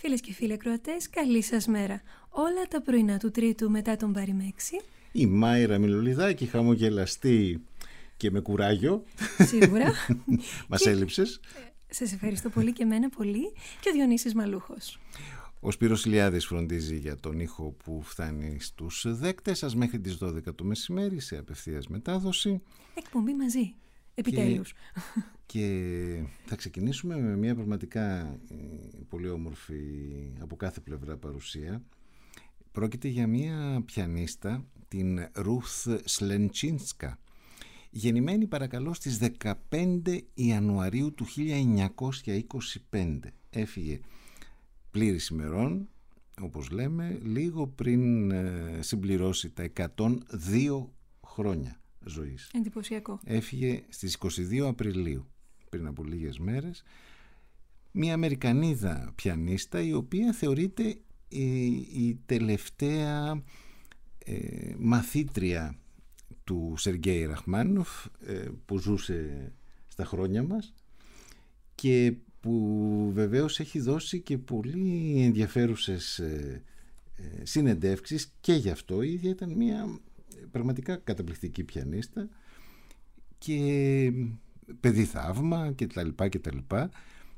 Φίλες και φίλοι ακροατές, καλή σας μέρα. Όλα τα πρωινά του Τρίτου μετά τον Πάρη Μέξη. Η Μάιρα Μιλουλιδάκη, χαμογελαστή και με κουράγιο. Σίγουρα. Μας έλειψες. Σας ευχαριστώ πολύ και εμένα πολύ. Και ο Διονύσης Μαλούχος. Ο Σπύρος Ηλιάδης φροντίζει για τον ήχο που φτάνει στους δέκτες σας μέχρι τις 12 το μεσημέρι σε απευθείας μετάδοση. Εκπομπή μαζί. Επιτέλους. Και θα ξεκινήσουμε με μια πραγματικά πολύ όμορφη από κάθε πλευρά παρουσία. Πρόκειται για μια πιανίστα, την Ρουθ Σλεντσίνσκα, γεννημένη παρακαλώ στις 15 Ιανουαρίου του 1925. Έφυγε πλήρης ημερών, όπως λέμε, λίγο πριν συμπληρώσει τα 102 χρόνια ζωής. Εντυπωσιακό. Έφυγε στις 22 Απριλίου, πριν από λίγες μέρες. Μια Αμερικανίδα πιανίστα, η οποία θεωρείται η τελευταία μαθήτρια του Σεργέη Ραχμάνινοφ, που ζούσε στα χρόνια μας και που βεβαίως έχει δώσει και πολύ ενδιαφέρουσες συνεντεύξεις και γι' αυτό. Η ίδια ήταν μια πραγματικά καταπληκτική πιανίστα και παιδί θαύμα και τα λοιπά.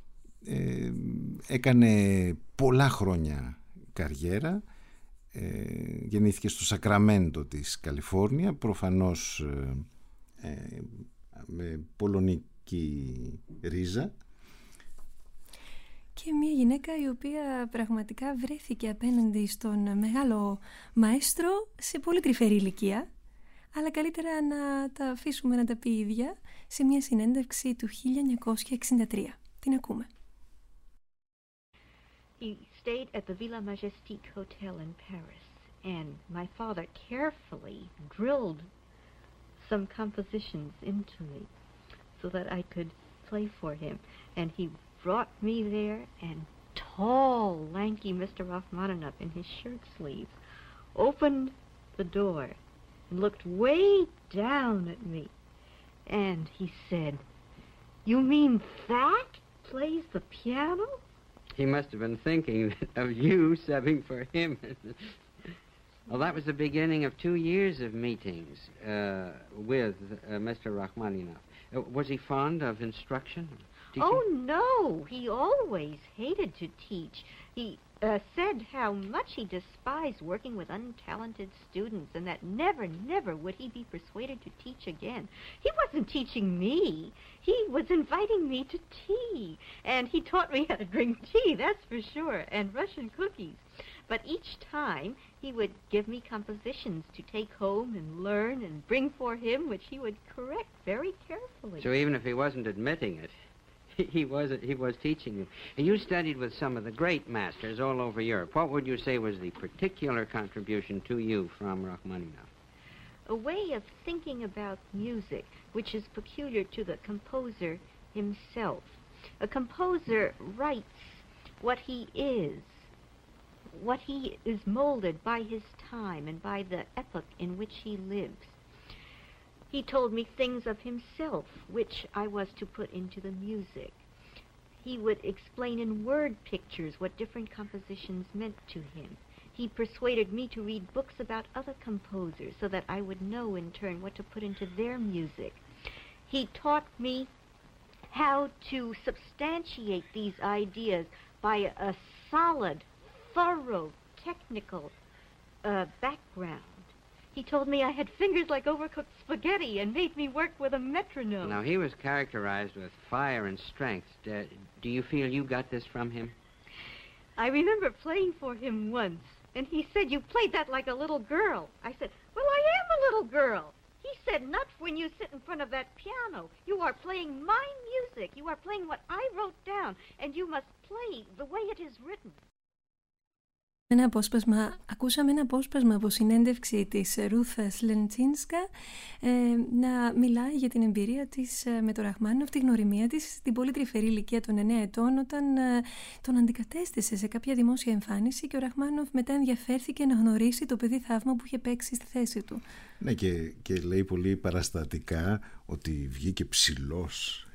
Έκανε πολλά χρόνια καριέρα. Γεννήθηκε στο Σακραμέντο της Καλιφόρνια, προφανώς με πολωνική ρίζα. Και μια γυναίκα η οποία πραγματικά βρέθηκε απέναντι στον μεγάλο μαέστρο σε πολύ τρυφερή ηλικία, αλλά καλύτερα να τα αφήσουμε να τα πει η ίδια σε μια συνέντευξη του 1963. Την ακούμε. He stayed at the Villa Majestique Hotel in Paris, and my father carefully drilled some compositions into me so that I could play for him. And he brought me there, and tall, lanky Mr. Rachmaninoff in his shirt sleeves opened the door and looked way down at me. And he said, "You mean that plays the piano?" He must have been thinking of you subbing for him. Well, that was the beginning of 2 years of meetings with Mr. Rachmaninoff. Was he fond of instruction? Teaching? Oh, no. He always hated to teach. He said how much he despised working with untalented students and that never would he be persuaded to teach again. He wasn't teaching me. He was inviting me to tea. And he taught me how to drink tea, that's for sure, and Russian cookies. But each time he would give me compositions to take home and learn and bring for him, which he would correct very carefully. So even if he wasn't admitting it, he was teaching you. And you studied with some of the great masters all over Europe. What would you say was the particular contribution to you from Rachmaninoff? A way of thinking about music which is peculiar to the composer himself. A composer writes what he is molded by his time and by the epoch in which he lives. He told me things of himself which I was to put into the music. He would explain in word pictures what different compositions meant to him. He persuaded me to read books about other composers so that I would know in turn what to put into their music. He taught me how to substantiate these ideas by a solid, thorough, technical background. He told me I had fingers like overcooked spaghetti and made me work with a metronome. Now, he was characterized with fire and strength. Do you feel you got this from him? I remember playing for him once, and he said, "You played that like a little girl." I said, "Well, I am a little girl." He said, "Not when you sit in front of that piano. You are playing my music. You are playing what I wrote down, and you must play the way it is written." Ακούσαμε ένα απόσπασμα από συνέντευξη της Ρουθ Σλεντσίνσκα να μιλάει για την εμπειρία της με τον Ραχμάνινοφ, τη γνωριμία της στην πολύ τρυφερή ηλικία των 9 ετών, όταν τον αντικατέστησε σε κάποια δημόσια εμφάνιση και ο Ραχμάνινοφ μετά ενδιαφέρθηκε να γνωρίσει το παιδί θαύμα που είχε παίξει στη θέση του. Ναι, και λέει πολύ παραστατικά ότι βγήκε ψηλός,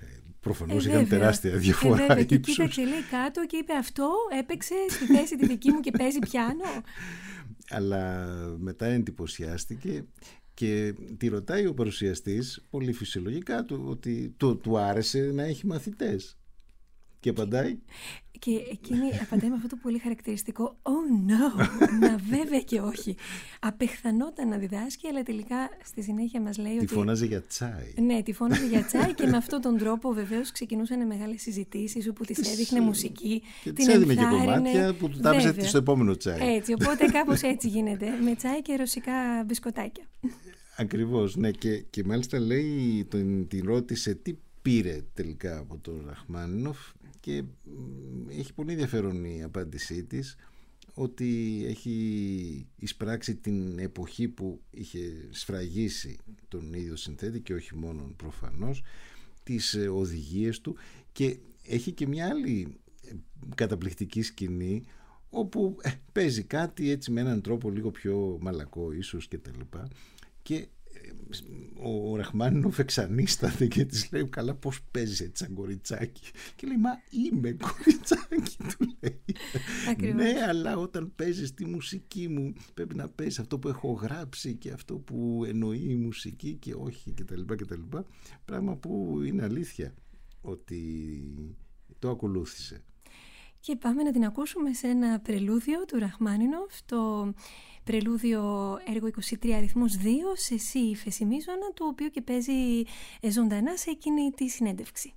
Προφανώς είχαν τεράστια διαφορά ύψους. Και κοίταξε, λέει, κάτω και είπε αυτό έπαιξε στη θέση τη δική μου και παίζει πιάνο. Αλλά μετά εντυπωσιάστηκε και τη ρωτάει ο παρουσιαστής πολύ φυσιολογικά ότι του άρεσε να έχει μαθητές. Και απαντάει. Και εκείνη απαντάει με αυτό το πολύ χαρακτηριστικό «Oh no», να βέβαια και όχι. Απεχθανόταν να διδάσκει, αλλά τελικά στη συνέχεια μας λέει ότι... Τη φώναζε για τσάι. Ναι, τη φώναζε για τσάι και με αυτόν τον τρόπο βεβαίως ξεκινούσαν μεγάλες συζητήσεις όπου της έδειχνε μουσική, και την της έδινε και ενθάρρυνε, κομμάτια που του τάπησε στο επόμενο τσάι. Έτσι, οπότε κάπως έτσι γίνεται, με τσάι και ρωσικά μπισκοτάκια. Ακριβώς, ναι, και μάλιστα λέει, την ρώτησε τι πήρε τελικά από τον Ραχμάνινοφ και έχει πολύ ενδιαφέρον η απάντησή της, ότι έχει εισπράξει την εποχή που είχε σφραγίσει τον ίδιο συνθέτη και όχι μόνο προφανώς, τις οδηγίες του, και έχει και μια άλλη καταπληκτική σκηνή όπου παίζει κάτι έτσι με έναν τρόπο λίγο πιο μαλακό ίσως και τα λοιπά, και ο Ραχμάνινοφ εξανίσταται και της λέει καλά πώς παίζεις έτσι σαν κοριτσάκι, και λέει μα είμαι κοριτσάκι, του λέει. Ακριβώς. Ναι, αλλά όταν παίζεις τη μουσική μου πρέπει να παίζεις αυτό που έχω γράψει και αυτό που εννοεί η μουσική και όχι και τα λοιπά, πράγμα που είναι αλήθεια ότι το ακολούθησε. Και πάμε να την ακούσουμε σε ένα πρελούδιο του Ραχμάνινοφ, το πρελούδιο έργο 23 αριθμός 2 σε σι ύφεση μείζωνα, το οποίο και παίζει ζωντανά σε εκείνη τη συνέντευξη.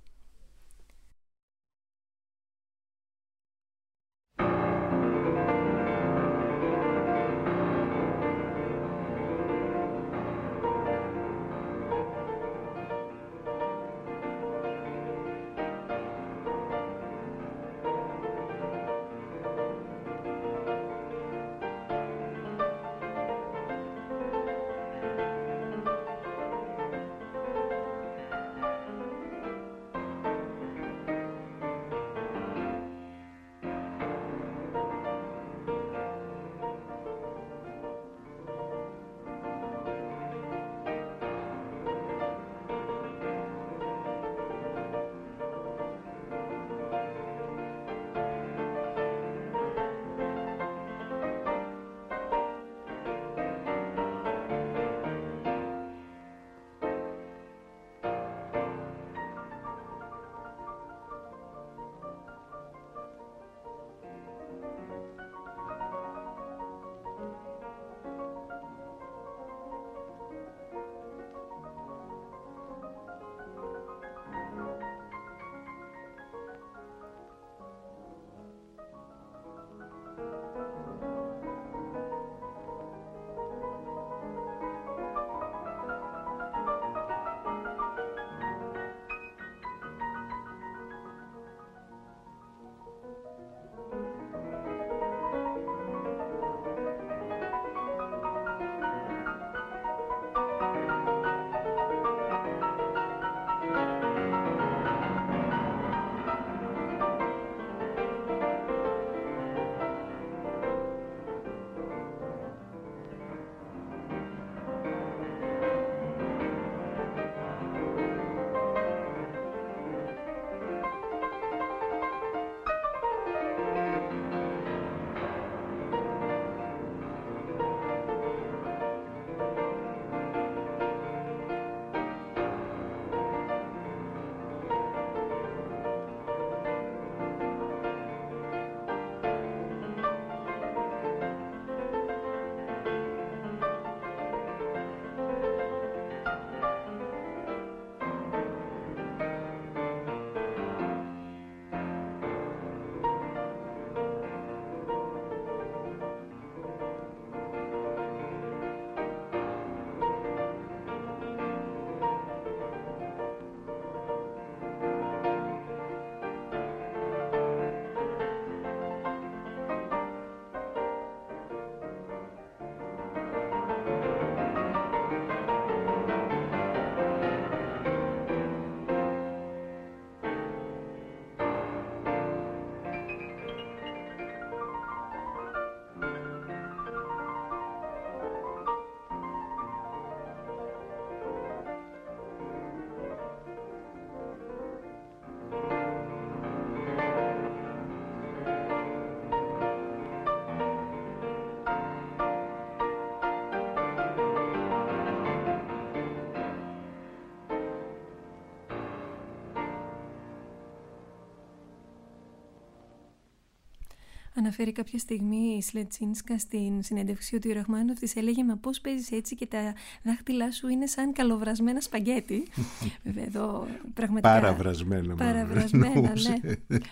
Αναφέρει κάποια στιγμή η Σλεντσίνσκα στην συνέντευξη ότι ο Ραχμάνινοφ της έλεγε «Μα πώς παίζεις έτσι και τα δάχτυλά σου είναι σαν καλοβρασμένα σπαγκέτι». Βέβαια εδώ πραγματικά... Παραβρασμένα, ναι.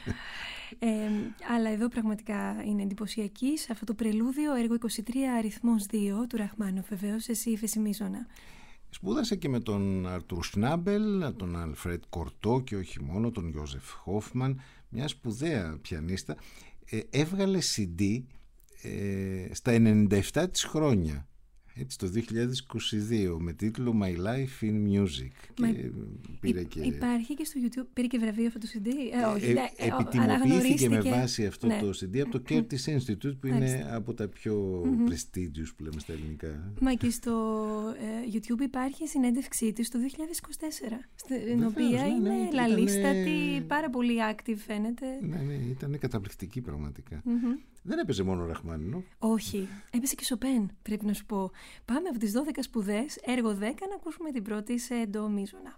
Αλλά εδώ πραγματικά είναι εντυπωσιακή. Σε αυτό το πρελούδιο, έργο 23 αριθμός 2 του Ραχμάνινοφ, βεβαίως, εσύ Ύφεση Μίζωνα. Σπούδασε και με τον Αρτούρ Σνάμπελ, τον Αλφρέντ Κορτό και όχι μόνο, τον Ιώζεφ Χόφμαν, μια σπουδαία πιανίστα. Έβγαλε CD στα 97 της χρόνια, έτσι, το 2022, με τίτλο My Life in Music. Και πήρε και... Υπάρχει και στο YouTube, πήρε και βραβείο αυτό το CD. Επιτιμοποιήθηκε με βάση αυτό το CD από το Curtis Institute, που είναι από τα πιο prestigious που λέμε στα ελληνικά. Μα και στο YouTube υπάρχει συνέντευξή της το 2024, στην οποία είναι λαλίστατη, πάρα πολύ active φαίνεται. Ναι, ήταν καταπληκτική πραγματικά. Δεν έπαιζε μόνο Ραχμάνινοφ. Όχι, έπαιζε και Σοπέν, πρέπει να σου πω. Πάμε από τις 12 σπουδές, έργο 10, να ακούσουμε την πρώτη σε ντο μίζωνα.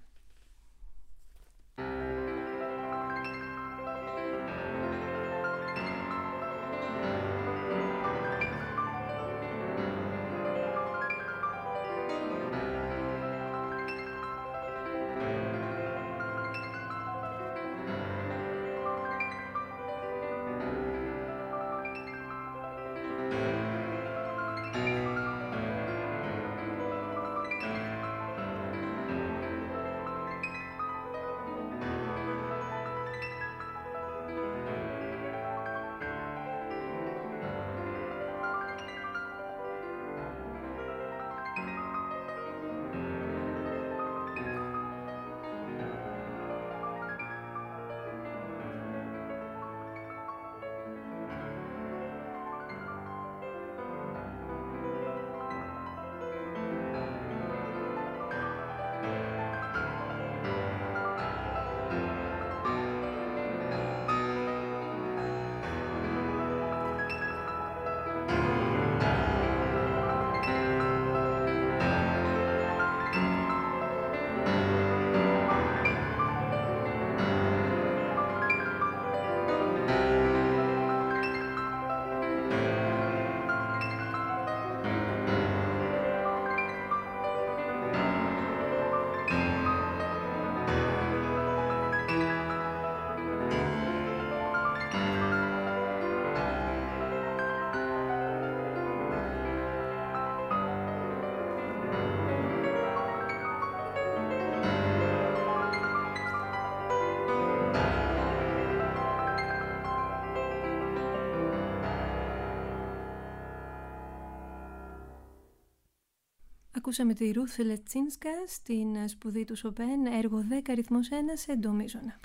Ακούσαμε τη Ρουθ Λετσίνσκα στην σπουδή του Σοπέν, έργο 10 αριθμός 1 σε ντο μίζωνα.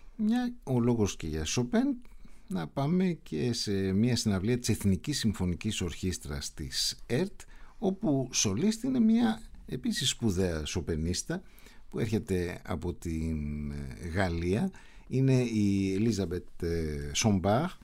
Ο λόγος και για Σοπέν, να πάμε και σε μια συναυλία της Εθνικής Συμφωνικής Ορχήστρας της ΕΡΤ, όπου σολίστη είναι μια επίσης σπουδαία σοπενίστα που έρχεται από την Γαλλία. Είναι η Ελίζαμπετ Σομπάρ,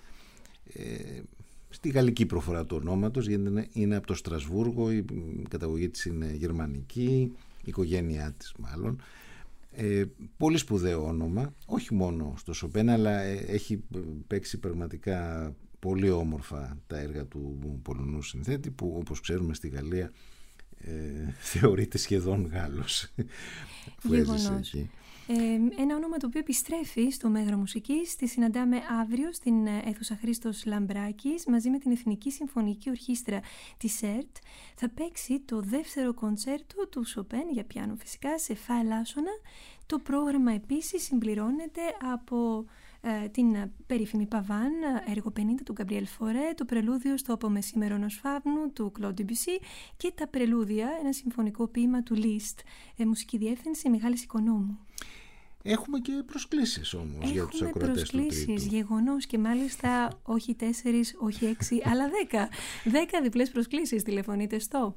στη γαλλική προφορά του ονόματος, γιατί είναι από το Στρασβούργο, η καταγωγή της είναι γερμανική, η οικογένειά της μάλλον. Πολύ σπουδαίο όνομα, όχι μόνο στο Σοπέν, αλλά έχει παίξει πραγματικά πολύ όμορφα τα έργα του Πολωνού συνθέτη, που όπως ξέρουμε στη Γαλλία θεωρείται σχεδόν Γάλλος που έζησε εκεί. Ένα όνομα το οποίο επιστρέφει στο Μέγαρο Μουσικής. Τη συναντάμε αύριο στην αίθουσα Χρήστος Λαμπράκης μαζί με την Εθνική Συμφωνική Ορχήστρα της ΕΡΤ. Θα παίξει το δεύτερο κοντσέρτο του Σοπέν για πιάνο, φυσικά, σε φα ελάσσονα. Το πρόγραμμα επίσης συμπληρώνεται από την περίφημη Παβάν, έργο 50 του Γκαμπριέλ Φορέ, το πρελούδιο στο Απομεσήμερο ενός φαύνου του Κλοντ Ντεμπουσί και τα πρελούδια, ένα συμφωνικό ποίημα του Λίστ, μουσική διεύθυνση Μιχάλης Οικονόμου. Έχουμε και προσκλήσεις όμως για τους ακροατές του Τρίτου. Έχουμε προσκλήσεις, γεγονός, και μάλιστα όχι 4, όχι 6, αλλά 10. 10 διπλές προσκλήσεις. Τηλεφωνείτε στο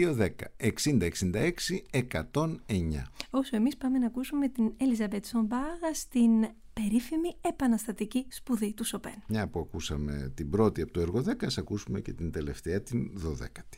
210-60-66-109. Όσο εμείς πάμε να ακούσουμε την Ελίζαμπετ Σομπάρ στην περίφημη επαναστατική σπουδή του Σοπέν. Μια που ακούσαμε την πρώτη από το έργο 10, ας ακούσουμε και την τελευταία, την 12η.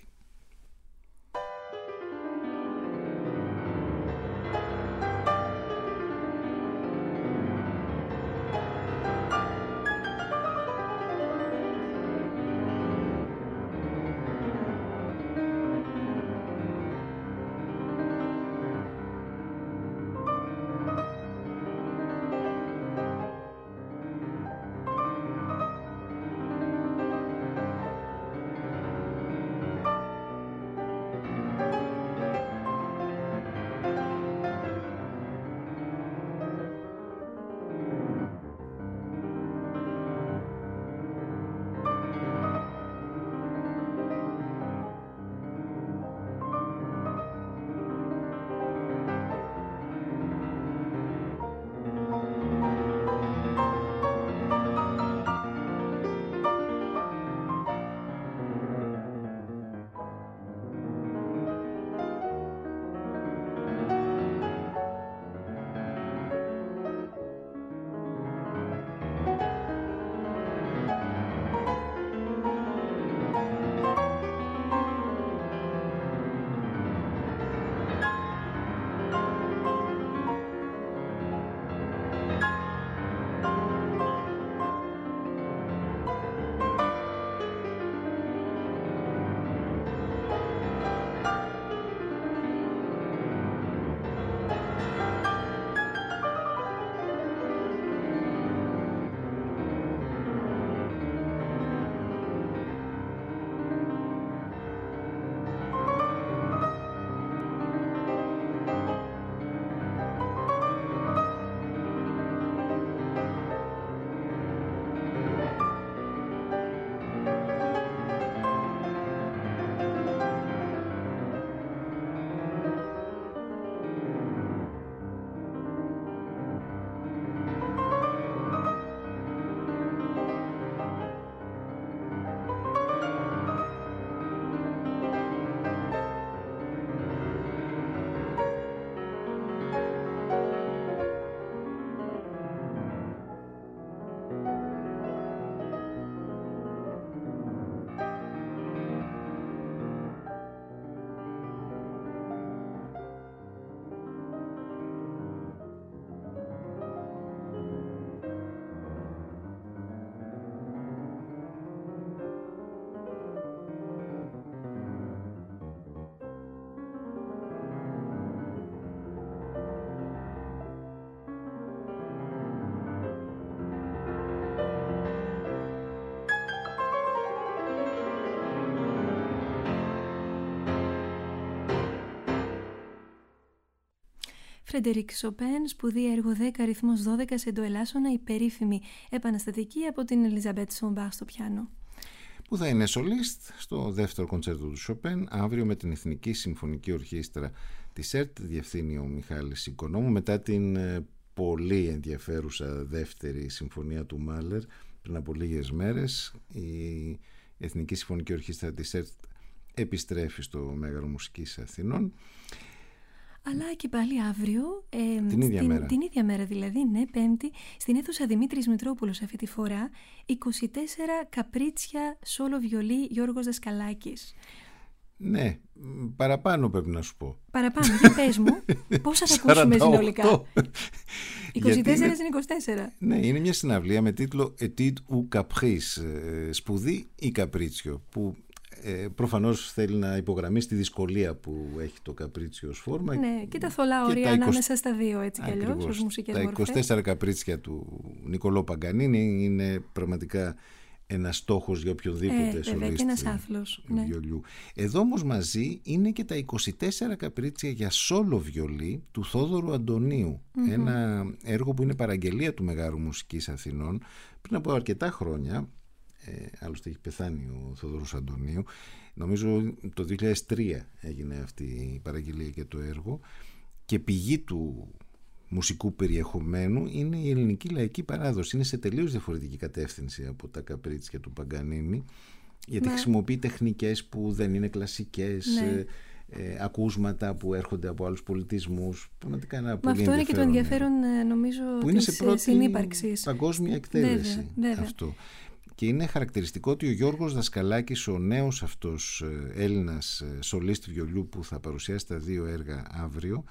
Φρεντερίκ Σοπέν, σπουδή έργο 10 αριθμός 12 σε ντοελάσσονα, η περίφημη επαναστατική από την Ελιζαμπέτ Σομπάχ στο πιάνο. Που θα είναι σολίστ στο δεύτερο κοντσέρτο του Σοπέν αύριο με την Εθνική Συμφωνική Ορχήστρα της ΕΡΤ. Διευθύνει ο Μιχάλης Οικονόμου μετά την πολύ ενδιαφέρουσα δεύτερη συμφωνία του Μάλερ πριν από λίγες μέρες. Η Εθνική Συμφωνική Ορχήστρα της ΕΡΤ επιστρέφει στο Μέγαρο Μουσικής Αθηνών. Αλλά και πάλι αύριο, την ίδια μέρα δηλαδή, ναι, Πέμπτη, στην αίθουσα Δημήτρης Μητρόπουλος αυτή τη φορά, 24 καπρίτσια σόλο βιολί Γιώργος Δασκαλάκης. Ναι, παραπάνω πρέπει να σου πω. Παραπάνω, για πες μου, πόσα θα ακούσουμε συνολικά? 24 είναι 24. Ναι, είναι μια συναυλία με τίτλο Étude ou Caprice, σπουδή ή καπρίτσιο, που προφανώς θέλει να υπογραμμίσει τη δυσκολία που έχει το καπρίτσιο ως φόρμα. Ναι, και τα θολά όρια ανάμεσα στα δύο, έτσι κι αλλιώς, ως μουσικές μορφές. Τα 24 καπρίτσια του Νικολό Παγκανίνη είναι πραγματικά ένας στόχος για οποιονδήποτε σολίστη βιολιού. Εδώ όμως μαζί είναι και τα 24 καπρίτσια για σόλο βιολί του Θόδωρου Αντωνίου. Ένα έργο που είναι παραγγελία του Μεγάρου Μουσικής Αθηνών πριν από αρκετά χρόνια. Άλλωστε έχει πεθάνει ο Θόδωρος Αντωνίου. Νομίζω το 2003 έγινε αυτή η παραγγελία και το έργο, και πηγή του μουσικού περιεχομένου είναι η ελληνική λαϊκή παράδοση. Είναι σε τελείως διαφορετική κατεύθυνση από τα καπρίτσια του Παγκανίνη, γιατί χρησιμοποιεί τεχνικές που δεν είναι κλασικές, ακούσματα που έρχονται από άλλους πολιτισμούς. Πραγματικά ένα πολύ αυτό είναι και το ενδιαφέρον, νομίζω, που είναι της σε πρώτη συνύπαρξης. παγκόσμια εκτέλεση. Βέβαια. Αυτό. Και είναι χαρακτηριστικό ότι ο Γιώργος Δασκαλάκης, ο νέος αυτός Έλληνας σολίστ βιολιού που θα παρουσιάσει τα δύο έργα αύριο,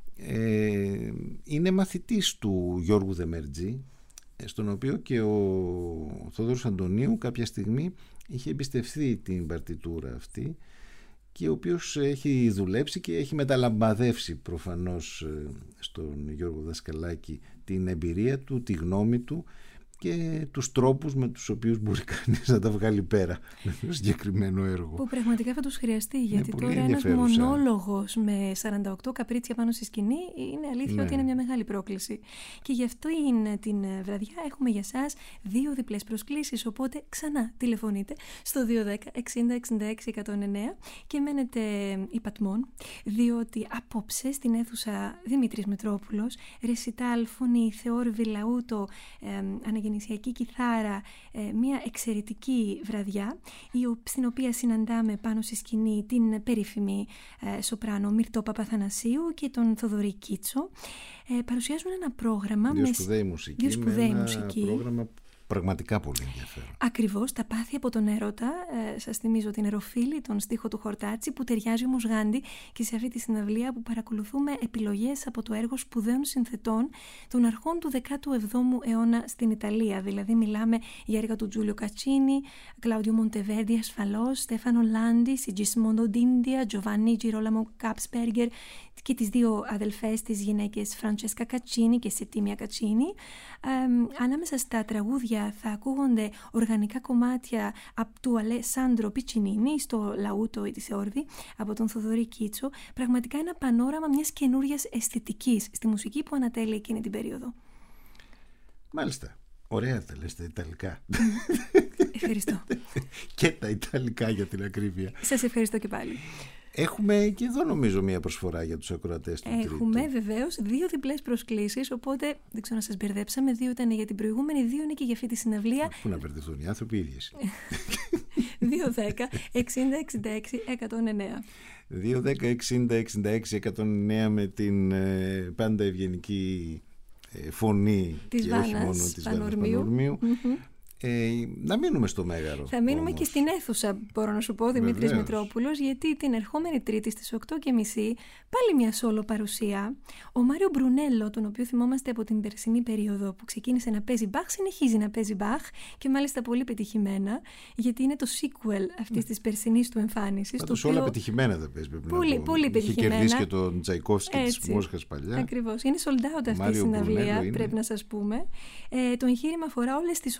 είναι μαθητής του Γιώργου Δεμερτζή, στον οποίο και ο Θόδωρος Αντωνίου κάποια στιγμή είχε εμπιστευθεί την παρτιτούρα αυτή, και ο οποίος έχει δουλέψει και έχει μεταλαμπαδεύσει προφανώς στον Γιώργο Δασκαλάκη την εμπειρία του, τη γνώμη του και τους τρόπους με τους οποίους μπορεί κανείς να τα βγάλει πέρα με το συγκεκριμένο έργο. Που πραγματικά θα τους χρειαστεί, γιατί τώρα ένας μονόλογος με 48 καπρίτσια πάνω στη σκηνή είναι αλήθεια ότι είναι μια μεγάλη πρόκληση. Και γι' αυτό την βραδιά έχουμε για σας 2 διπλές προσκλήσεις, οπότε ξανά τηλεφωνείτε στο 210-60-66-109 και μένετε υπατμών, διότι απόψε στην αίθουσα Δημήτρης Μητρόπουλος, ρεσιτάλ, φωνή, θεόρβη, λαούτο, αναγεννησιακή κιθάρα, μια εξαιρετική βραδιά, στην οποία συναντάμε πάνω στη σκηνή την περίφημη σοπράνο Μυρτώ Παπαθανασίου και τον Θοδωρή Κίτσο. Παρουσιάζουν ένα πρόγραμμα δύο σπουδαίοι μουσική. Πρόγραμμα πραγματικά πολύ ενδιαφέρον. Ακριβώς, τα πάθη από τον έρωτα. Σας θυμίζω την Εροφίλη, τον στίχο του Χορτάτσι, που ταιριάζει όμως Γάντι και σε αυτή τη συναυλία που παρακολουθούμε επιλογές από το έργο σπουδαίων συνθετών των αρχών του 17ου αιώνα στην Ιταλία. Δηλαδή μιλάμε για έργα του Τζούλιο Κατσίνι, Κλάουδιο Μοντεβέρντι ασφαλώς, Στέφανο Λάντι, Σιτζισμόντο Ντίντια, Τζοβάνι Τζιρόλαμο Κάψπεργκερ και τις δύο αδελφές της γυναίκες Φραντσέσκα Κατσίνι και Σετίμια Κατσίνι. Ανάμεσα στα τραγούδια θα ακούγονται οργανικά κομμάτια από του Αλεσάνδρο Πιτσινίνι στο λαούτο ή τη θεόρδη από τον Θοδωρή Κίτσο. Πραγματικά ένα πανόραμα μιας καινούριας αισθητικής στη μουσική που ανατέλει εκείνη την περίοδο. Μάλιστα. Ωραία τα λες τα Ιταλικά. Ευχαριστώ. Και τα Ιταλικά για την ακρίβεια. Σας ευχαριστώ και πάλι. Έχουμε και εδώ νομίζω μια προσφορά για τους ακροατές του Τρίτου. Έχουμε βεβαίως 2 διπλές προσκλήσεις, οπότε δεν ξέρω να σας μπερδέψαμε. 2 ήταν για την προηγούμενη, 2 είναι και για αυτή τη συναυλία. Πού να μπερδευτούν οι άνθρωποι οι ίδιες. 210-60-66-109. 210-60-66-109 με την πάντα ευγενική φωνή της και Βάνας, όχι μόνο της Βάνας Πανορμίου. Να μείνουμε στο Μέγαρο. Θα μείνουμε όμως και στην αίθουσα, μπορώ να σου πω, Δημήτρης Μητρόπουλος, γιατί την ερχόμενη Τρίτη στις 8:30 πάλι μια σόλο παρουσία. Ο Μάριο Μπρουνέλο, τον οποίο θυμόμαστε από την περσινή περίοδο που ξεκίνησε να παίζει Μπαχ, συνεχίζει να παίζει Μπαχ και μάλιστα πολύ πετυχημένα, γιατί είναι το sequel αυτής της περσινής του εμφάνισης. Πάντως όλα πετυχημένα θα παίζει. Πολύ πετυχημένα. Είχε κερδίσει και τον Τσαϊκόφσκι της Μόσχας παλιά. Ακριβώς. Είναι sold out αυτή η συναυλία, πρέπει να σας πούμε. Το εγχείρημα αφορά όλες τις σονάτες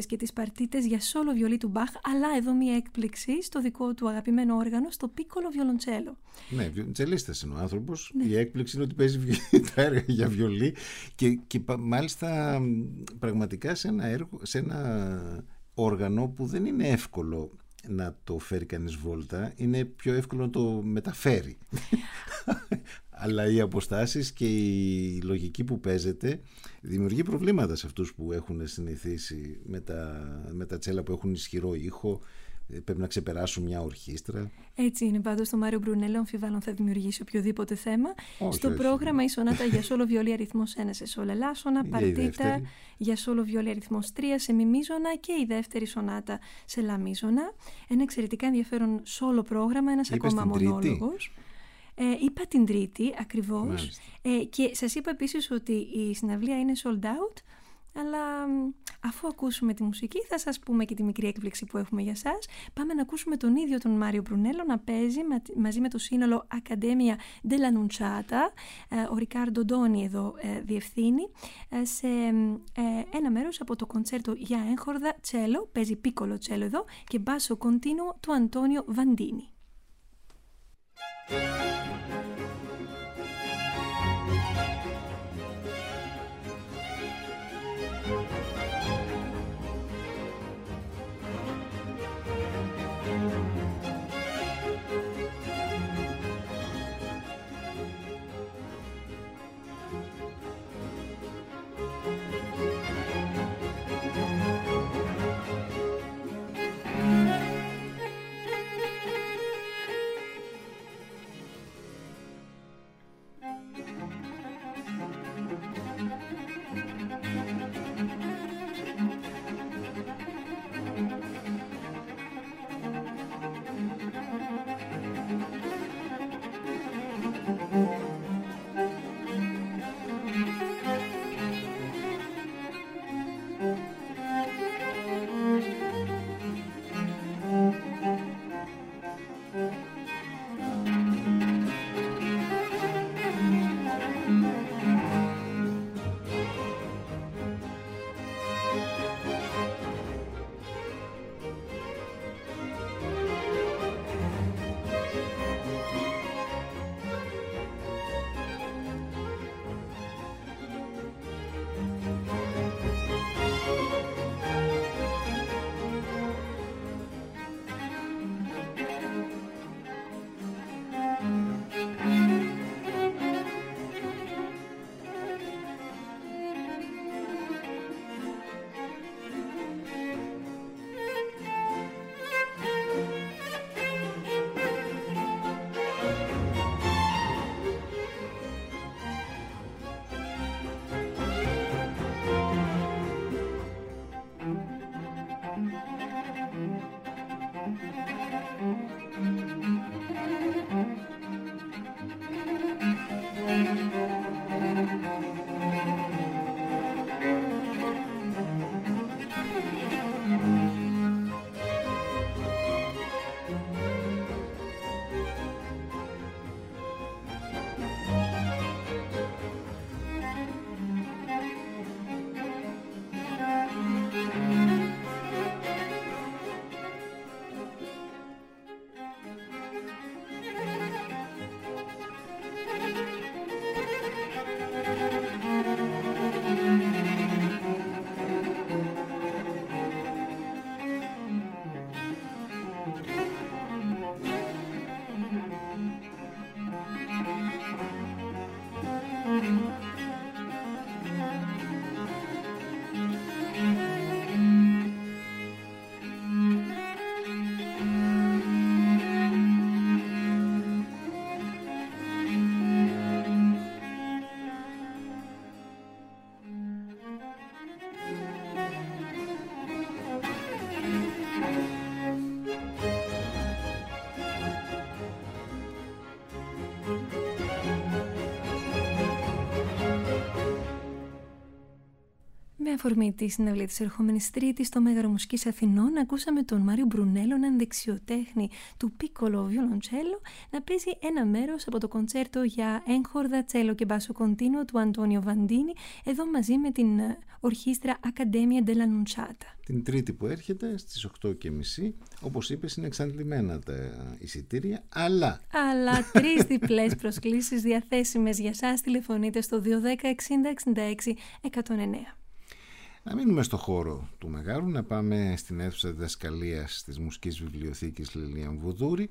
και τις παρτίτες για σόλο βιολί του Μπαχ, αλλά εδώ μία έκπληξη στο δικό του αγαπημένο όργανο, στο πίκολο βιολοντσέλο. Ναι, τσελίστας είναι ο άνθρωπος. Ναι. Η έκπληξη είναι ότι παίζει τα έργα για βιολί και μάλιστα πραγματικά σε ένα όργανο που δεν είναι εύκολο να το φέρει κανείς βόλτα, είναι πιο εύκολο να το μεταφέρει. Αλλά οι αποστάσεις και η λογική που παίζεται δημιουργεί προβλήματα σε αυτούς που έχουν συνηθίσει με τα τσέλα που έχουν ισχυρό ήχο. Πρέπει να ξεπεράσουν μια ορχήστρα. Έτσι είναι πάντως το Μάριο Μπρουνέλο, αμφιβάλλον θα δημιουργήσει οποιοδήποτε θέμα. Στο πρόγραμμα η σονάτα για σόλο βιολί αριθμός 1 σε σόλ ελάσσονα, παρτίτα για σόλο βιολί αριθμός 3 σε μη μίζωνα και η δεύτερη σονάτα σε λα μίζωνα. Ένα εξαιρετικά ενδιαφέρον σόλο πρόγραμμα, ένας ακόμα μονόλογος. Είπα την Τρίτη ακριβώς. Και σας είπα επίσης ότι η συναυλία είναι sold out. Αλλά αφού ακούσουμε τη μουσική θα σας πούμε και τη μικρή έκπληξη που έχουμε για σας. Πάμε να ακούσουμε τον ίδιο τον Μάριο Μπρουνέλο να παίζει μαζί με το σύνολο Accademia dell'Annunciata. Ο Ρικάρντο Ντόνι εδώ διευθύνει σε ένα μέρος από το κοντσέρτο για έγχορδα τσέλο. Παίζει πίκολο τσέλο εδώ και μπάσο κοντίνουο του Αντώνιο Βαντίνι. Με αφορμή τη συναυλία της ερχόμενης Τρίτης στο Μέγαρο Μουσικής Αθηνών, ακούσαμε τον Μάριο Μπρουνέλο, έναν δεξιοτέχνη του πίκολο βιολοντσέλο, να παίζει ένα μέρος από το κοντσέρτο για έγχορδα, τσέλο και μπάσο κοντίνο του Αντώνιο Βαντίνη, εδώ μαζί με την ορχήστρα Accademia della Nunciata. Την Τρίτη που έρχεται στις 8:30, όπως είπες, είναι εξαντλημένα τα εισιτήρια, αλλά 3 διπλές προσκλήσεις διαθέσιμες για σας. Τηλεφωνείτε στο 210 60 66 109. Να μείνουμε στο χώρο του Μεγάρου, να πάμε στην αίθουσα διδασκαλίας της Μουσικής Βιβλιοθήκης Λελίαν Βουδούρη,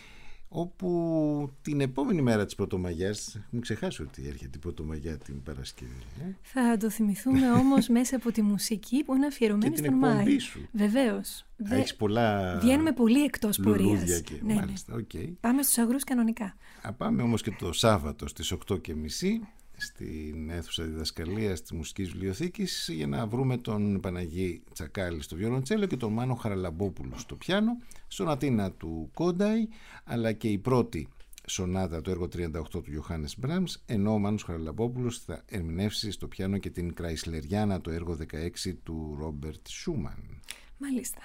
όπου την επόμενη μέρα της Πρωτομαγιάς, μου ξεχάσει ότι έρχεται η Πρωτομαγιά την Παρασκευή. Θα το θυμηθούμε όμως μέσα από τη μουσική που είναι αφιερωμένη στον Μάη. Και την σου. Βεβαίως. Έχεις πολλά. Βγαίνουμε πολύ εκτός πορείας. Ναι, μάλιστα, okay. Πάμε στους αγρούς κανονικά. Πάμε όμως και το Σάββατο στις 8:30 στην αίθουσα διδασκαλίας της Μουσικής Βιβλιοθήκης για να βρούμε τον Παναγί Τσακάλη στο βιολοντσέλο και τον Μάνο Χαραλαμπόπουλο στο πιάνο, σονατίνα του Κόνταϊ, αλλά και η πρώτη σονάτα, το έργο 38 του Ιωάννης Μπράμς, ενώ ο Μάνος Χαραλαμπόπουλος θα ερμηνεύσει στο πιάνο και την Κραϊσλεριάνα, το έργο 16 του Ρόμπερτ Σούμαν. Μάλιστα.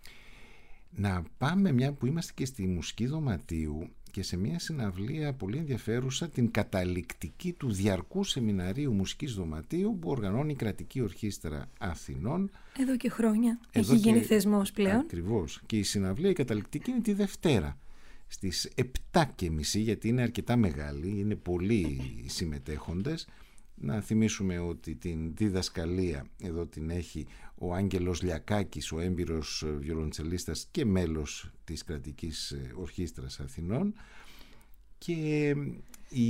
Να πάμε, μια που είμαστε και στη Μουσική Δωματίου, και σε μια συναυλία πολύ ενδιαφέρουσα, την καταληκτική του διαρκού σεμιναρίου Μουσικής Δωματίου που οργανώνει η Κρατική Ορχήστρα Αθηνών. Εδώ και χρόνια. Έχει γίνει θεσμός πλέον. Ακριβώς. Και η συναυλία η καταληκτική είναι τη Δευτέρα στις 7:30, γιατί είναι αρκετά μεγάλη, είναι πολλοί συμμετέχοντες. Να θυμίσουμε ότι την διδασκαλία εδώ την έχει ο Άγγελος Λιακάκης, ο έμπειρος βιολοντσελίστας και μέλος της Κρατικής Ορχήστρας Αθηνών, και η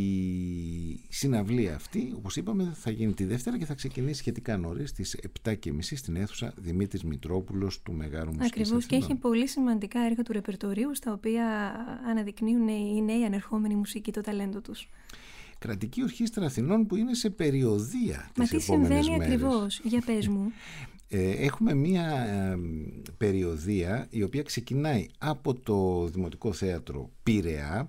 συναυλία αυτή, όπως είπαμε, θα γίνει τη Δευτέρα και θα ξεκινήσει σχετικά νωρίς στις 7:30 στην αίθουσα Δημήτρης Μητρόπουλος του Μεγάρου Μουσικής Ακριβώς, Αθηνών. και έχει πολύ σημαντικά έργα του ρεπερτορίου στα οποία αναδεικνύουν οι νέοι ανερχόμενοι μουσικοί το ταλέντο τους. Κρατική Ορχήστρα Αθηνών που είναι σε περιοδεία τις επόμενες μέρες. Μα τι συμβαίνει ακριβώς, για πες μου. Έχουμε μία περιοδεία η οποία ξεκινάει από το Δημοτικό Θέατρο Πειραιά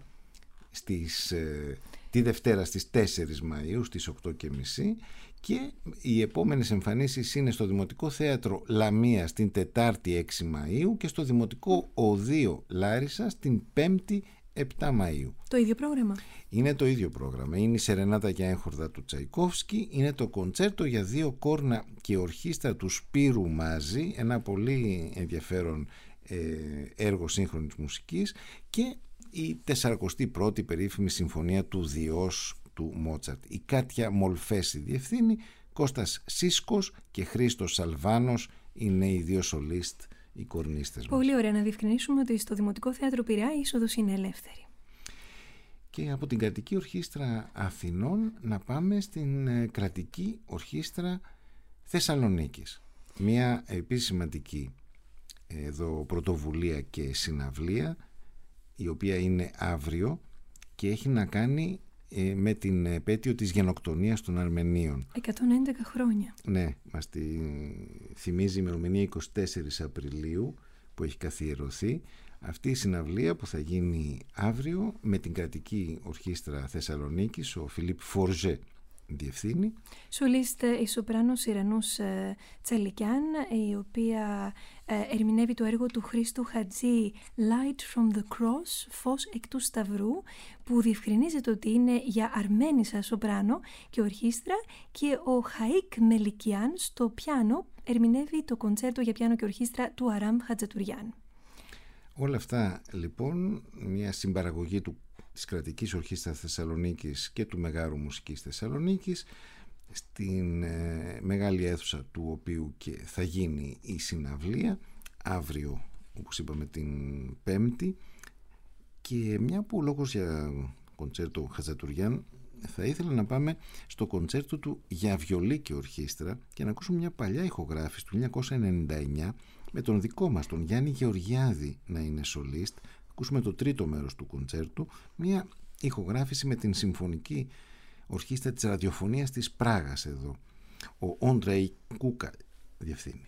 τη Δευτέρα στις 4 Μαΐου στις 8:30, και οι επόμενες εμφανίσεις είναι στο Δημοτικό Θέατρο Λαμίας την Τετάρτη 6 Μαΐου και στο Δημοτικό Οδείο Λάρισσας την 5η 7 Μαΐου. Το ίδιο πρόγραμμα. Είναι το ίδιο πρόγραμμα. Είναι η Σερενάτα για έγχορδα του Τσαϊκόφσκι, είναι το κοντσέρτο για 2 κόρνα και ορχήστρα του Σπύρου Μάζη, ένα πολύ ενδιαφέρον έργο σύγχρονης μουσικής, και η 41η περίφημη συμφωνία του Διός του Μότσαρτ. Η Κάτια Μολφέση διευθύνει, Κώστας Σίσκος και Χρήστος Σαλβάνος είναι οι 2 σολίστ, οι κορνίστες μας. Πολύ ωραία. Να διευκρινίσουμε ότι στο Δημοτικό Θέατρο Πειραιά η είσοδος είναι ελεύθερη. Και από την Κρατική Ορχήστρα Αθηνών να πάμε στην Κρατική Ορχήστρα Θεσσαλονίκης. Μια επίσης σημαντική εδώ πρωτοβουλία και συναυλία, η οποία είναι αύριο και έχει να κάνει με την επέτειο της γενοκτονίας των Αρμενίων. 111 χρόνια. Ναι, μας τη θυμίζει η ημερομηνία 24 Απριλίου που έχει καθιερωθεί αυτή η συναυλία που θα γίνει αύριο με την Κρατική Ορχήστρα Θεσσαλονίκης. Ο Φιλίπ Φορζέ διευθύνει. Σολίστ η σοπράνο Ιρανούς Τσαλικιάν, η οποία ερμηνεύει το έργο του Χρήστου Χατζή Light from the Cross, φως εκ του Σταυρού, που διευκρινίζεται ότι είναι για αρμένισσα σοπράνο και ορχήστρα, και ο Χαΐκ Μελικιάν στο πιάνο ερμηνεύει το κοντσέρτο για πιάνο και ορχήστρα του Αράμ Χατζατουριάν. Όλα αυτά λοιπόν μια συμπαραγωγή της Κρατικής Ορχήστρας Θεσσαλονίκης και του Μεγάρου Μουσικής Θεσσαλονίκης, στην μεγάλη αίθουσα του οποίου και θα γίνει η συναυλία αύριο, όπως είπαμε, την Πέμπτη. Και μια που ο λόγος για κοντσέρτο Χατζατουριάν, θα ήθελα να πάμε στο κοντσέρτο του για βιολί και ορχήστρα και να ακούσουμε μια παλιά ηχογράφηση του 1999 με τον δικό μας τον Γιάννη Γεωργιάδη να είναι σολίστ. Ακούσουμε το τρίτο μέρος του κοντσέρτου, μια ηχογράφηση με την Συμφωνική Ορχήστρα της Ραδιοφωνίας της Πράγας εδώ. Ο Όντρεϊ Κούκα διευθύνει.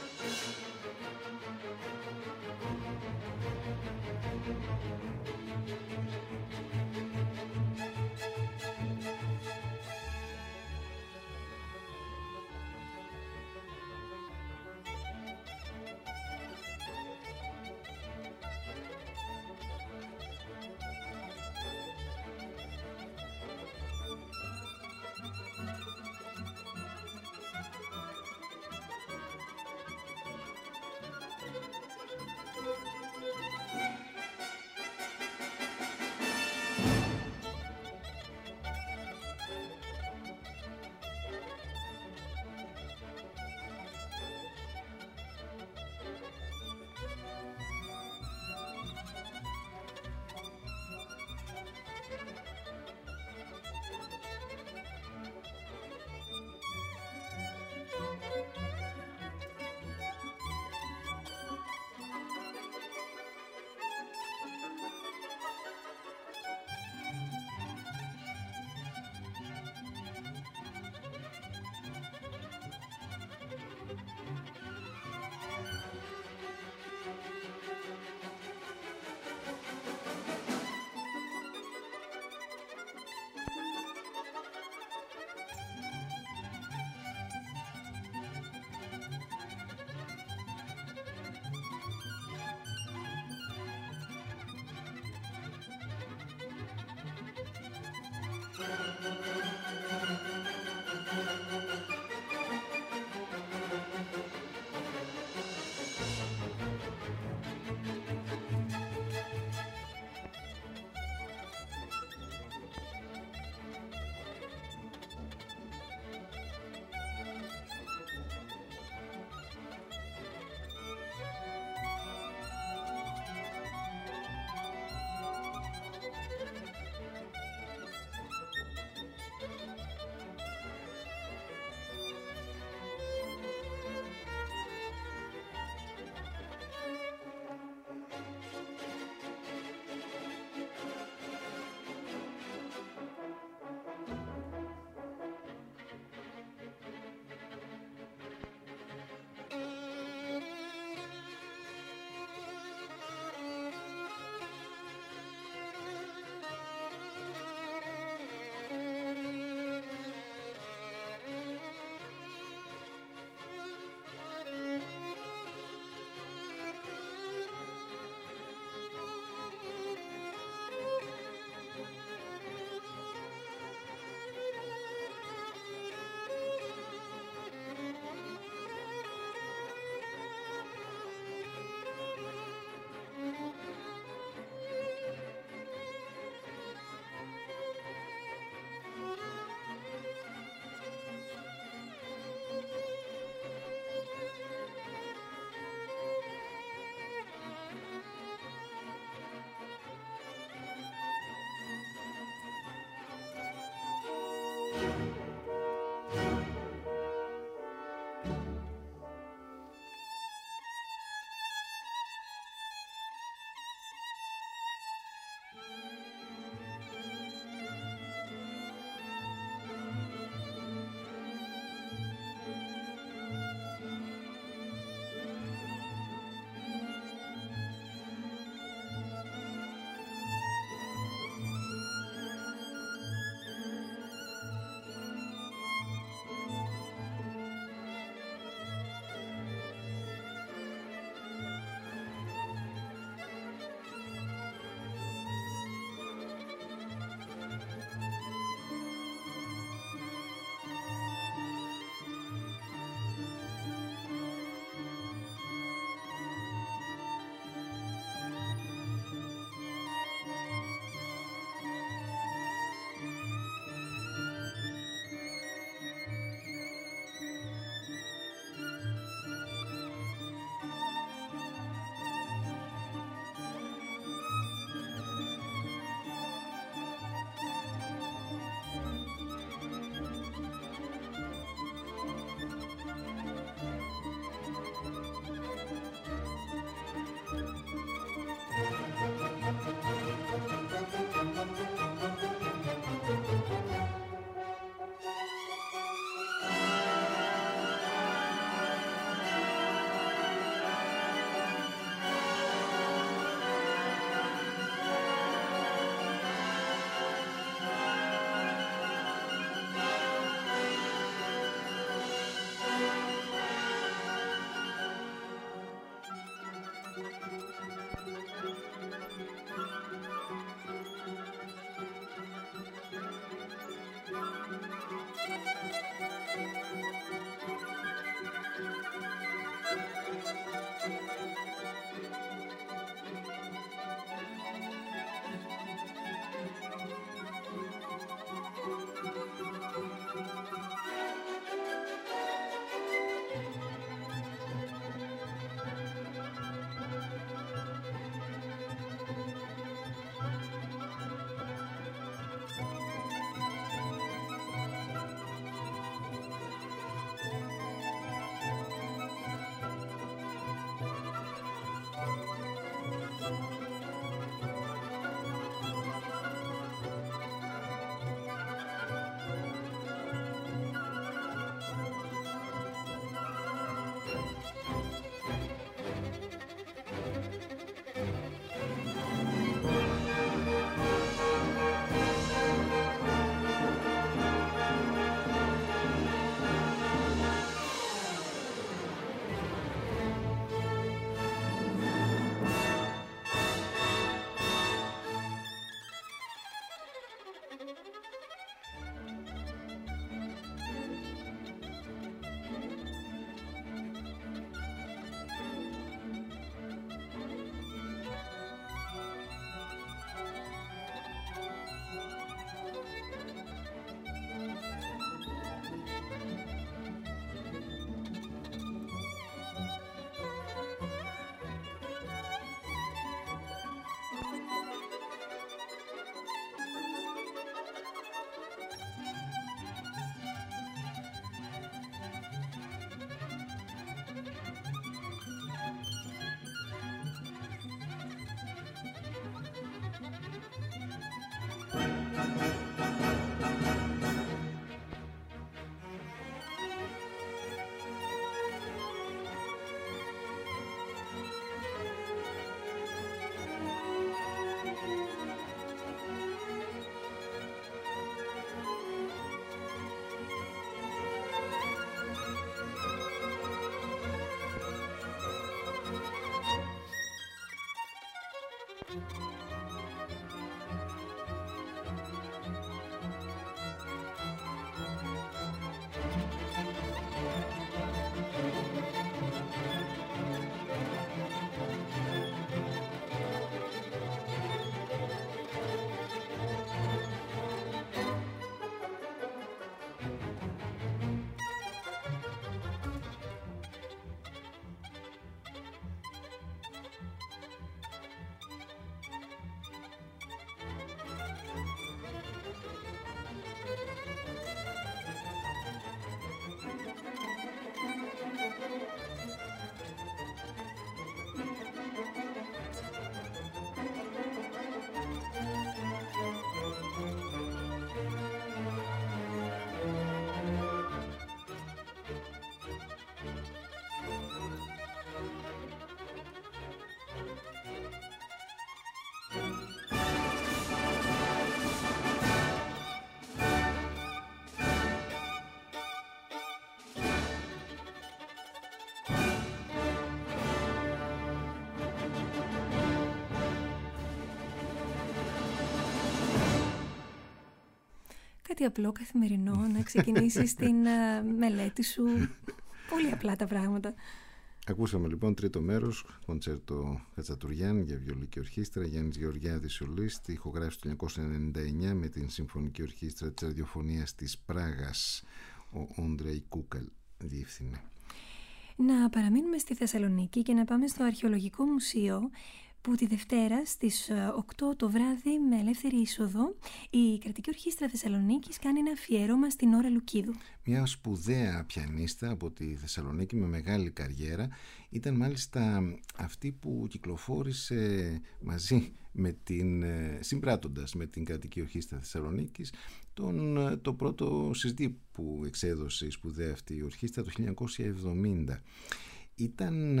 κάτι απλό καθημερινό, να ξεκινήσεις την μελέτη σου. Πολύ απλά τα πράγματα. Ακούσαμε λοιπόν τρίτο μέρος, κοντσέρτο Χατζατουριάν για βιολί και ορχήστρα, Γιάννης Γεωργιάδης σολίστη, ηχογράφηση του 1999 με την Συμφωνική Ορχήστρα της Ραδιοφωνίας της Πράγας. Ο Όντρεϊ Κούκαλ διεύθυνε. Να παραμείνουμε στη Θεσσαλονίκη και να πάμε στο Αρχαιολογικό Μουσείο, που τη Δευτέρα στις 8 το βράδυ, με ελεύθερη είσοδο, η Κρατική Ορχήστρα Θεσσαλονίκης κάνει ένα αφιέρωμα στην Ώρα Λουκίδου. Μια σπουδαία πιανίστα από τη Θεσσαλονίκη με μεγάλη καριέρα. Ήταν μάλιστα αυτή που κυκλοφόρησε μαζί με συμπράττοντας με την Κρατική Ορχήστρα Θεσσαλονίκης το πρώτο CD που εξέδωσε η σπουδαία αυτή η ορχήστρα το 1970. Ήταν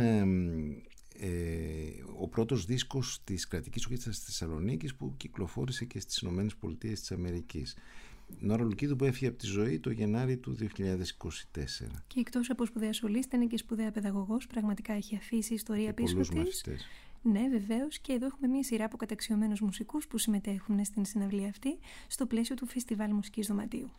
ο πρώτος δίσκος της Κρατικής Ορχήστρας της Θεσσαλονίκης που κυκλοφόρησε και στις Ηνωμένες Πολιτείες της Αμερικής. Νόρα Λουκίδου που έφυγε από τη ζωή το Γενάρη του 2024. Και εκτός από σπουδαία σολίστα είναι και σπουδαία παιδαγωγός, πραγματικά έχει αφήσει ιστορία πίσω της. Μαθητές. Ναι, βεβαίως, και εδώ έχουμε μια σειρά από καταξιωμένους μουσικούς που συμμετέχουν στην συναυλία αυτή στο πλαίσιο του Φεστιβάλ Μουσικής Δωματίου.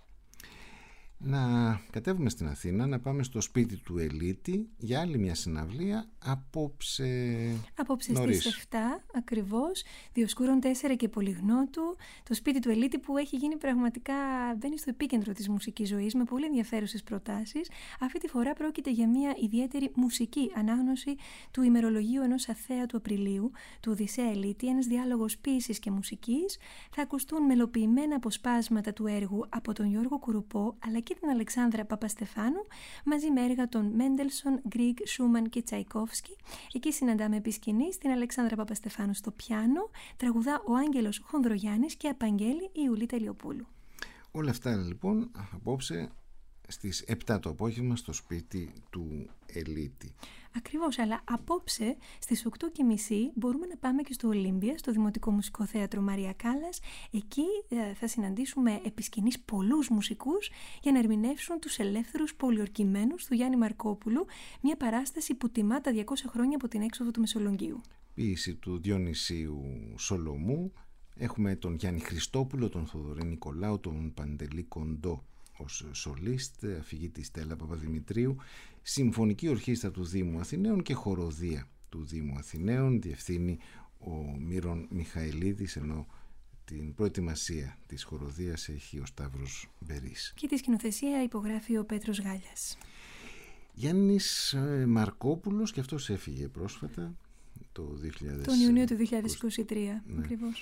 Να κατέβουμε στην Αθήνα, να πάμε στο σπίτι του Ελίτη για άλλη μια συναυλία απόψε νωρίς. Στις 7 ακριβώς, Διοσκούρων 4 και Πολυγνώτου, το σπίτι του Ελίτη που έχει γίνει πραγματικά, μπαίνει στο επίκεντρο της μουσικής ζωής με πολύ ενδιαφέρουσες προτάσεις. Αυτή τη φορά πρόκειται για μια ιδιαίτερη μουσική ανάγνωση του ημερολογίου ενός αθέατου Απριλίου, του Οδυσσέα Ελίτη, ένας διάλογος ποίησης και μουσικής. Θα ακουστούν μελοποιημένα αποσπάσματα του έργου από τον Γιώργο Κουρουπό αλλά και την Αλεξάνδρα Παπαστεφάνου, μαζί με έργα των Μέντελσον, Γκριγκ, Σούμαν και Τσαϊκόφσκι. Εκεί συναντάμε επί σκηνής την Αλεξάνδρα Παπαστεφάνου στο πιάνο, τραγουδά ο Άγγελος Χονδρογιάννης και απαγγέλει η Ιουλίτα Λιοπούλου. Όλα αυτά λοιπόν απόψε στις 7 το απόγευμα στο σπίτι του Ελίτη. Ακριβώς, αλλά απόψε στις 8:30 μπορούμε να πάμε και στο Ολύμπια, στο Δημοτικό Μουσικό Θέατρο Μαρία Κάλλας. Εκεί θα συναντήσουμε επί σκηνής πολλούς μουσικούς για να ερμηνεύσουν τους ελεύθερους πολιορκημένους του Γιάννη Μαρκόπουλου, μια παράσταση που τιμά τα 200 χρόνια από την έξοδο του Μεσολογγίου. Ποίηση του Διονυσίου Σολομού. Έχουμε τον Γιάννη Χριστόπουλο, τον Θοδωρή Νικολάου, τον Παντελή Κοντό ως σολίστ, αφηγήτη Στέλλα Παπαδημητρίου, Συμφωνική Ορχήστρα του Δήμου Αθηναίων και Χοροδία του Δήμου Αθηναίων. Διευθύνει ο Μύρον Μιχαηλίδης, ενώ την προετοιμασία της χοροδίας έχει ο Σταύρος Μπερίς. Και τη σκηνοθεσία υπογράφει ο Πέτρος Γάλιας. Γιάννης Μαρκόπουλος, και αυτός έφυγε πρόσφατα τον Ιουνίο του 2023. Ναι. Ακριβώς.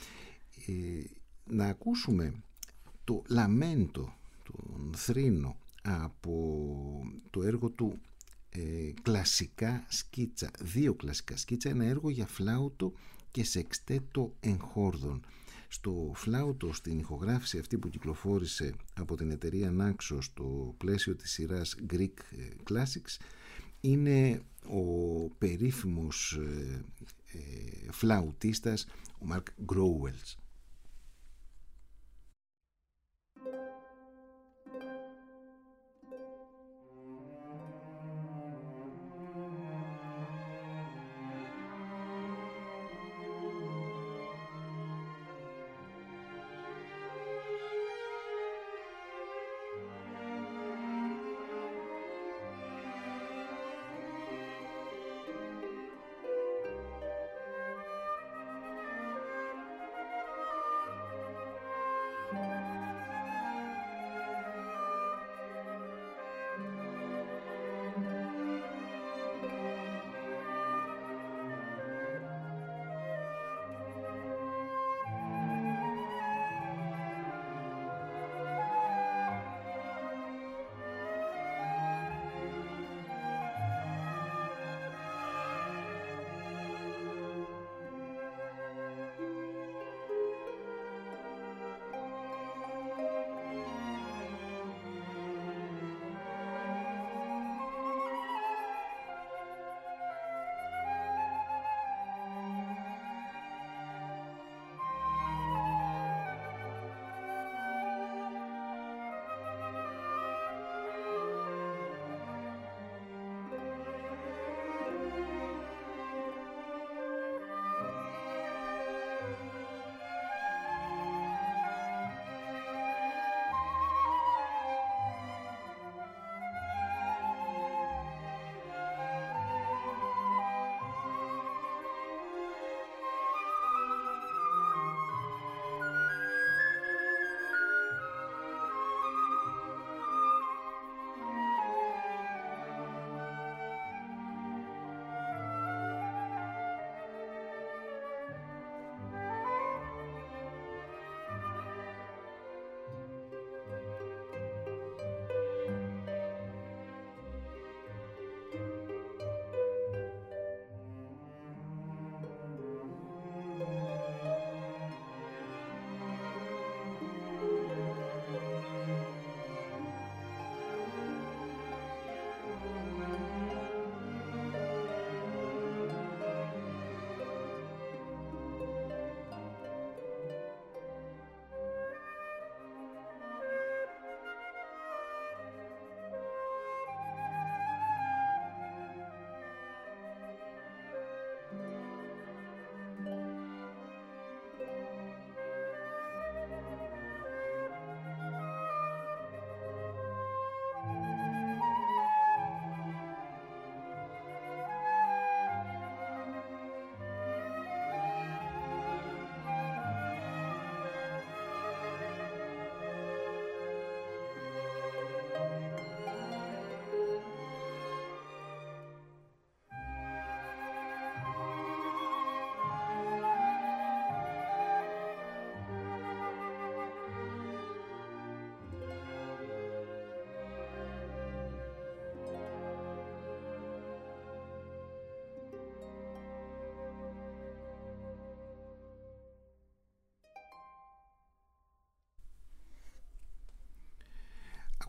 Να ακούσουμε το Λαμέντο, τον Θρήνο, από το έργο του κλασικά σκίτσα, 2 κλασικά σκίτσα, ένα έργο για φλάουτο και σεξτέτο εγχόρδων. Στο φλάουτο, στην ηχογράφηση αυτή που κυκλοφόρησε από την εταιρεία Naxos στο πλαίσιο της σειράς Greek Classics, είναι ο περίφημος φλαουτίστας ο Μαρκ Γκρόουελς.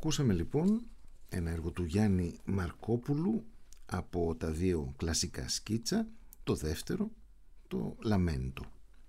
Ακούσαμε λοιπόν ένα έργο του Γιάννη Μαρκόπουλου από τα δύο κλασικά σκίτσα, το δεύτερο, το Λαμέντο.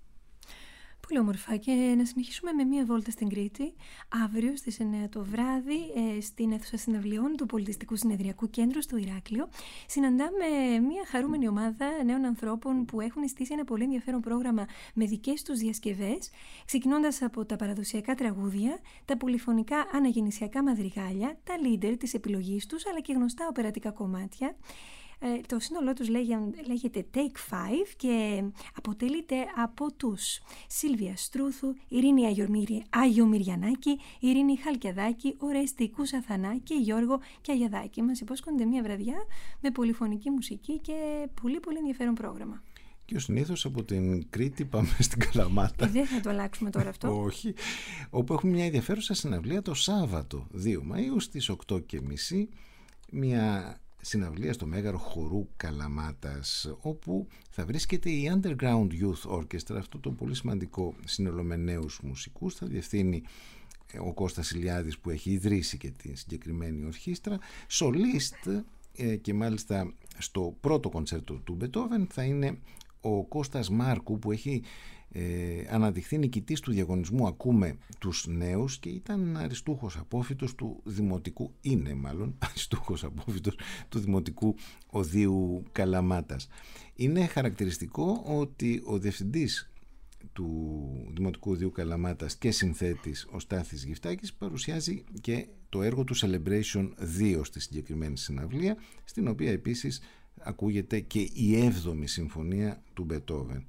Πολύ όμορφα, και να συνεχίσουμε με μία βόλτα στην Κρήτη. Αύριο στις 9 το βράδυ στην αίθουσα συναυλιών του Πολιτιστικού Συνεδριακού Κέντρου στο Ηράκλειο συναντάμε μία χαρούμενη ομάδα νέων ανθρώπων που έχουν στήσει ένα πολύ ενδιαφέρον πρόγραμμα με δικές τους διασκευές, ξεκινώντας από τα παραδοσιακά τραγούδια, τα πολυφωνικά αναγεννησιακά μαδριγάλια, τα leader της επιλογής τους, αλλά και γνωστά οπερατικά κομμάτια. Το σύνολό τους λέγεται Take 5 και αποτελείται από τους Σίλβια Στρούθου, Ειρήνη Αγιομυριανάκη, Ειρήνη Χαλκιαδάκη, Ορέστη Κουσαθανά και Γιώργο Κιαγιαδάκη. Μας υπόσχονται μια βραδιά με πολυφωνική μουσική και πολύ πολύ ενδιαφέρον πρόγραμμα. Και ως συνήθως από την Κρήτη πάμε στην Καλαμάτα. Δεν θα το αλλάξουμε τώρα αυτό. Όχι. Όπου έχουμε μια ενδιαφέρουσα συναυλία το Σάββατο 2 Μαΐου στις 8:30, μια συναυλία στο Μέγαρο Χορού Καλαμάτας, όπου θα βρίσκεται η Underground Youth Orchestra, αυτό το πολύ σημαντικό σύνολο με νέους μουσικούς. Θα διευθύνει ο Κώστας Ηλιάδης, που έχει ιδρύσει και τη συγκεκριμένη ορχήστρα. Σολίστ, και μάλιστα στο πρώτο κοντσέρτο του Μπετόβεν θα είναι ο Κώστας Μάρκου, που έχει αναδειχθεί νικητής του διαγωνισμού Ακούμε τους Νέους και ήταν αριστούχος απόφοιτος του Δημοτικού, είναι μάλλον αριστούχος απόφοιτος του Δημοτικού Οδείου Καλαμάτας. Είναι χαρακτηριστικό ότι ο διευθυντής του Δημοτικού Οδείου Καλαμάτας και συνθέτης, ο Στάθης Γυφτάκης, παρουσιάζει και το έργο του Celebration 2 στη συγκεκριμένη συναυλία, στην οποία επίσης ακούγεται και η 7η συμφωνία του Μπετόβεν.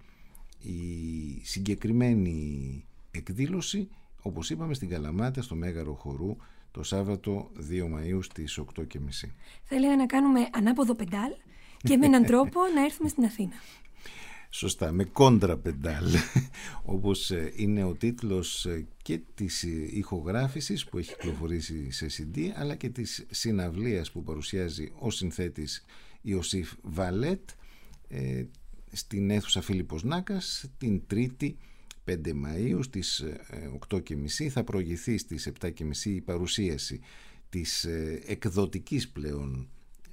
Η συγκεκριμένη εκδήλωση, όπως είπαμε, στην Καλαμάτα, στο Μέγαρο Χορού, το Σάββατο 2 Μαΐου στις 8:30. Θα έλεγα να κάνουμε ανάποδο πεντάλ και με έναν τρόπο να έρθουμε στην Αθήνα. Σωστά, με κόντρα πεντάλ, όπως είναι ο τίτλος και της ηχογράφησης που έχει κυκλοφορήσει σε CD, αλλά και της συναυλίας που παρουσιάζει ο συνθέτης Ιωσήφ Βαλέτ στην αίθουσα Φίλιππος Νάκας την 3η 5 Μαΐου στις 8:30. Θα προηγηθεί στις 7:30 η παρουσίαση της εκδοτικής πλέον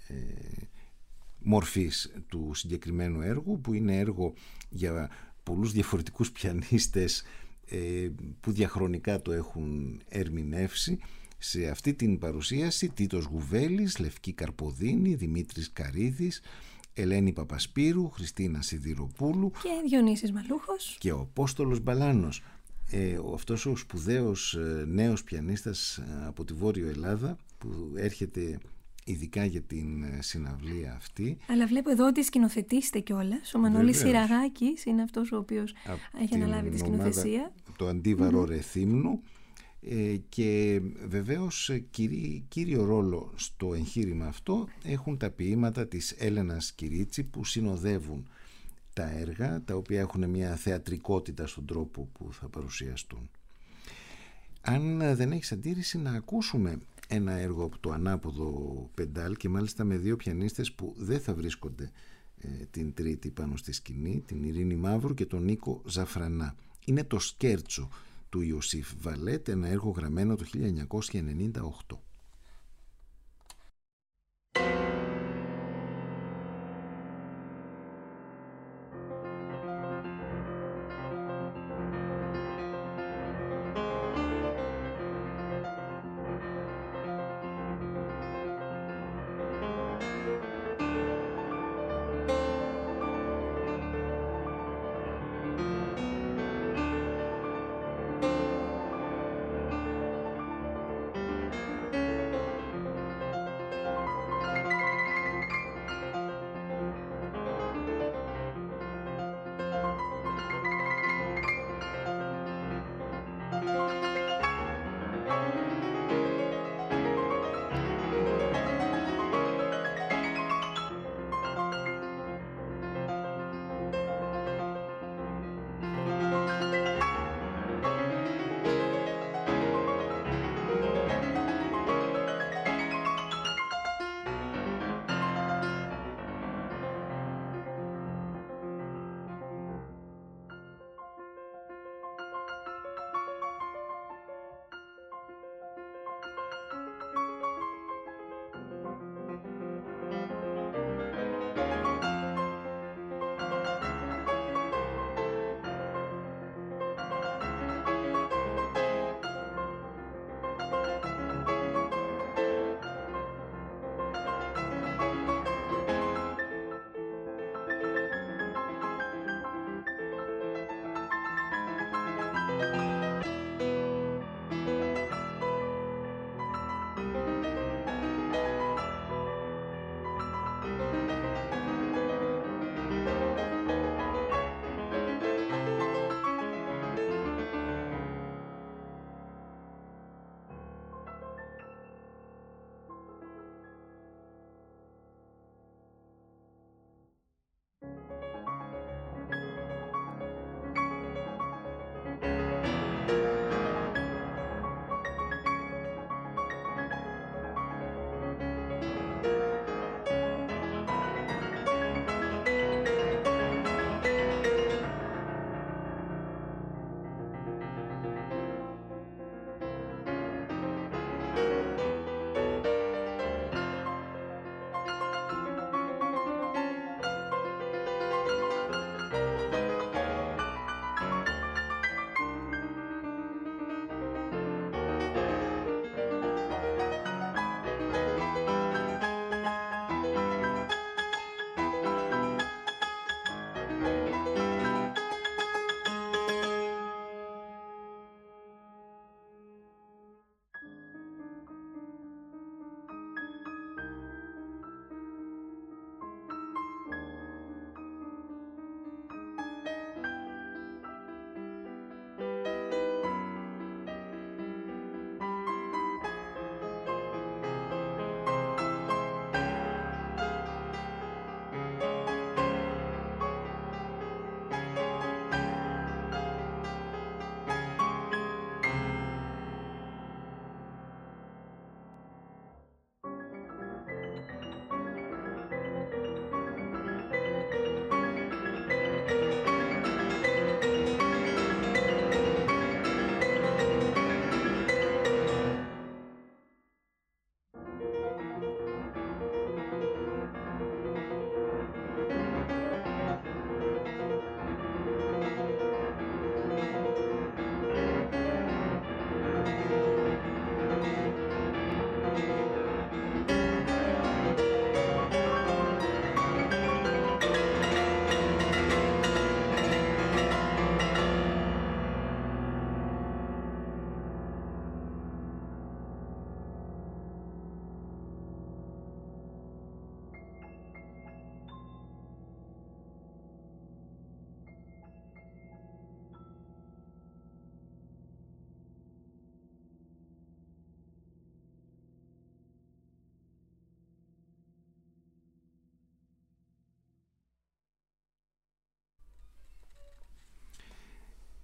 μορφής του συγκεκριμένου έργου, που είναι έργο για πολλούς διαφορετικούς πιανίστες που διαχρονικά το έχουν ερμηνεύσει. Σε αυτή την παρουσίαση Τίτος Γουβέλης, Λευκή Καρποδίνη, Δημήτρης Καρίδης, Ελένη Παπασπύρου, Χριστίνα Σιδηροπούλου και Διονύσης Μαλούχος και ο Απόστολος Μπαλάνος, αυτός ο σπουδαίος νέος πιανίστας από τη Βόρειο Ελλάδα, που έρχεται ειδικά για την συναυλία αυτή. Αλλά βλέπω εδώ ότι σκηνοθετήσετε κιόλας. Ο Μανώλης Σιραγάκης είναι αυτός ο οποίος έχει αναλάβει τη σκηνοθεσία. Το Αντίβαρο Ρεθύμνου. Και βεβαίως κύριο ρόλο στο εγχείρημα αυτό έχουν τα ποίηματα της Έλενας Κυρίτσι, που συνοδεύουν τα έργα, τα οποία έχουν μια θεατρικότητα στον τρόπο που θα παρουσιαστούν. Αν δεν έχεις αντίρρηση, να ακούσουμε ένα έργο από το ανάποδο πεντάλ, και μάλιστα με δύο πιανίστες που δεν θα βρίσκονται την Τρίτη πάνω στη σκηνή, την Ειρήνη Μαύρου και τον Νίκο Ζαφρανά. Είναι το Σκέρτσο του Ιωσήφ Βαλέτ, ένα έργο γραμμένο το 1998.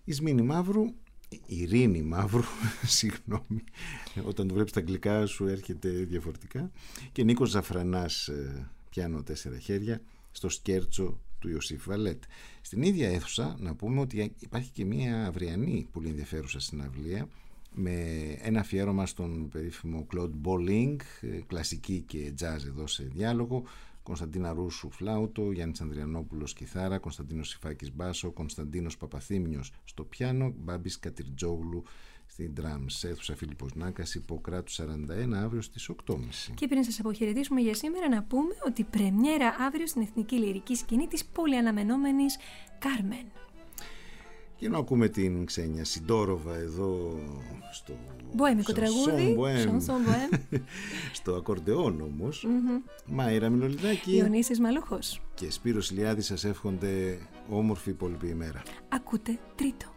Ειρήνη Μαύρου, συγγνώμη, όταν το βλέπεις στα αγγλικά σου έρχεται διαφορετικά, και Νίκος Ζαφρανάς, πιάνο 4 χέρια, στο σκέρτσο του Ιωσήφ Βαλέτ. Στην ίδια αίθουσα να πούμε ότι υπάρχει και μια αυριανή πολύ ενδιαφέρουσα συναυλία με ένα αφιέρωμα στον περίφημο Κλοντ Μπολίνγκ, κλασική και τζάζ εδώ σε διάλογο, Κωνσταντίνα Ρούσου φλάουτο, Γιάννης Ανδριανόπουλος κιθάρα, Κωνσταντίνος Σιφάκης μπάσο, Κωνσταντίνος Παπαθήμιος στο πιάνο, Μπάμπης Κατριτζόγλου στην drums. Αίθουσα Φίλιππος Νάκας, Ιπποκράτου 41, αύριο στις 8.30. Και πριν σας αποχαιρετήσουμε για σήμερα, να πούμε ότι πρεμιέρα αύριο στην Εθνική Λυρική Σκηνή της πολυαναμενόμενης Κάρμεν. Και να ακούμε την Ξένια Σιντόροβα εδώ στο μποέμικο τραγούδι, στο ακορντεόν όμως. Μάιρα Μιλολιδάκη, Ιωνίσης Μαλούχος και Σπύρος Ηλιάδης σας εύχονται όμορφη υπόλοιπη ημέρα. Ακούτε Τρίτο.